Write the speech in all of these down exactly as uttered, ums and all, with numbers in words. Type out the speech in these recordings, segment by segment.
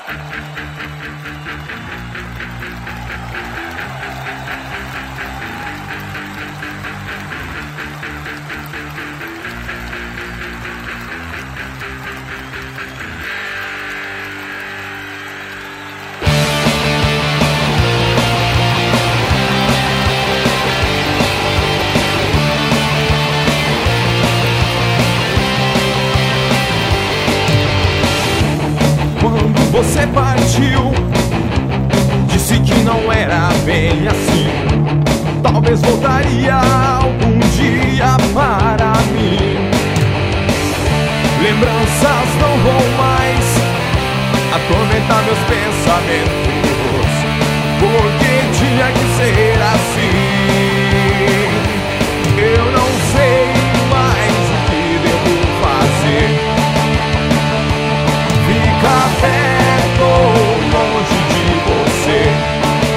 Você partiu, disse que não era bem assim. Talvez voltaria algum dia para mim. Lembranças não vão mais atormentar meus pensamentos, porque tinha que ser assim. Eu não sei mais o que devo fazer. Fica perto ou longe de você.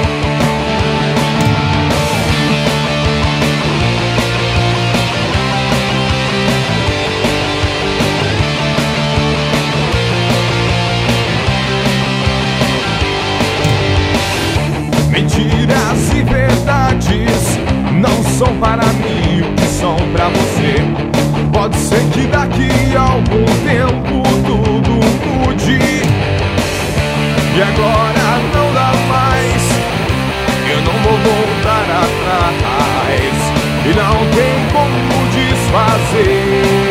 Mentiras e verdades não são para mim o que são para você. Pode ser que daqui a algum tempo tudo mude, e agora não dá mais. Eu não vou voltar atrás, e não tem como desfazer.